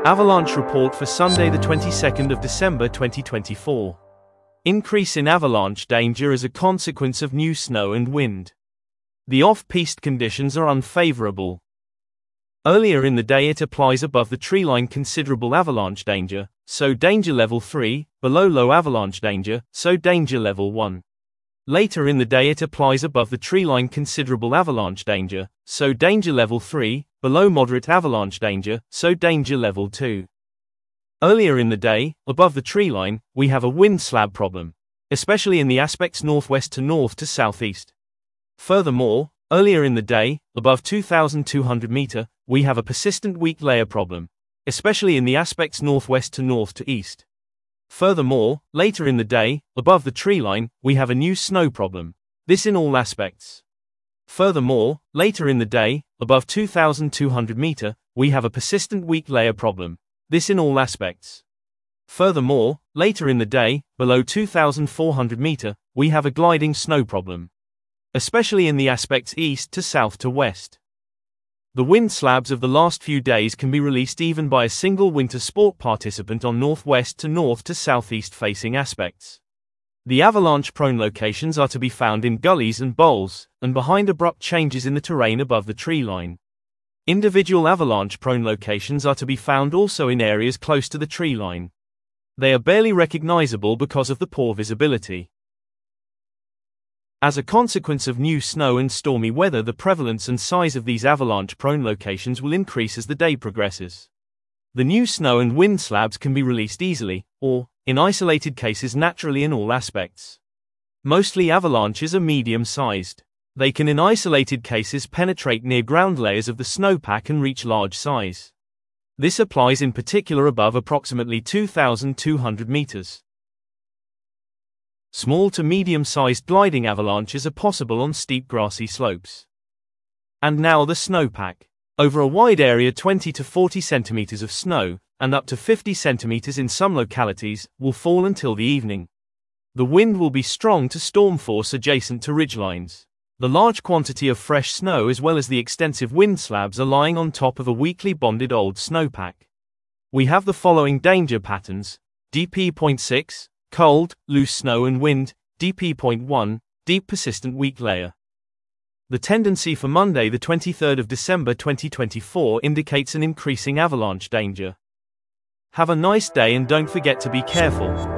Avalanche report for Sunday the 22nd of December 2024. Increase in avalanche danger as a consequence of new snow and wind. The off-piste conditions are unfavorable. Earlier in the day it applies above the treeline considerable avalanche danger, so danger level 3, below low avalanche danger, so danger level 1. Later in the day it applies above the treeline considerable avalanche danger, so danger level 3, below moderate avalanche danger, so danger level 2. Earlier in the day, above the treeline, we have a wind slab problem, especially in the aspects northwest to north to southeast. Furthermore, earlier in the day, above 2,200 meter, we have a persistent weak layer problem, especially in the aspects northwest to north to east. Furthermore, later in the day, above the treeline, we have a new snow problem, this in all aspects. Furthermore, later in the day, above 2,200 meter, we have a persistent weak layer problem, this in all aspects. Furthermore, later in the day, below 2,400 meter, we have a gliding snow problem, especially in the aspects east to south to west. The wind slabs of the last few days can be released even by a single winter sport participant on northwest to southeast facing aspects. The avalanche-prone locations are to be found in gullies and bowls, and behind abrupt changes in the terrain above the treeline. Individual avalanche-prone locations are to be found also in areas close to the treeline. They are barely recognizable because of the poor visibility. As a consequence of new snow and stormy weather, the prevalence and size of these avalanche-prone locations will increase as the day progresses. The new snow and wind slabs can be released easily, or, in isolated cases, naturally in all aspects. Mostly avalanches are medium-sized. They can in isolated cases penetrate near ground layers of the snowpack and reach large size. This applies in particular above approximately 2,200 meters. Small to medium-sized gliding avalanches are possible on steep grassy slopes. And now the snowpack. Over a wide area 20 to 40 centimeters of snow, and up to 50 centimeters in some localities, will fall until the evening. The wind will be strong to storm force adjacent to ridgelines. The large quantity of fresh snow as well as the extensive wind slabs are lying on top of a weakly bonded old snowpack. We have the following danger patterns: DP.6, cold, loose snow and wind, DP.1, deep persistent weak layer. The tendency for Monday the 23rd of December 2024 indicates an increasing avalanche danger. Have a nice day and don't forget to be careful.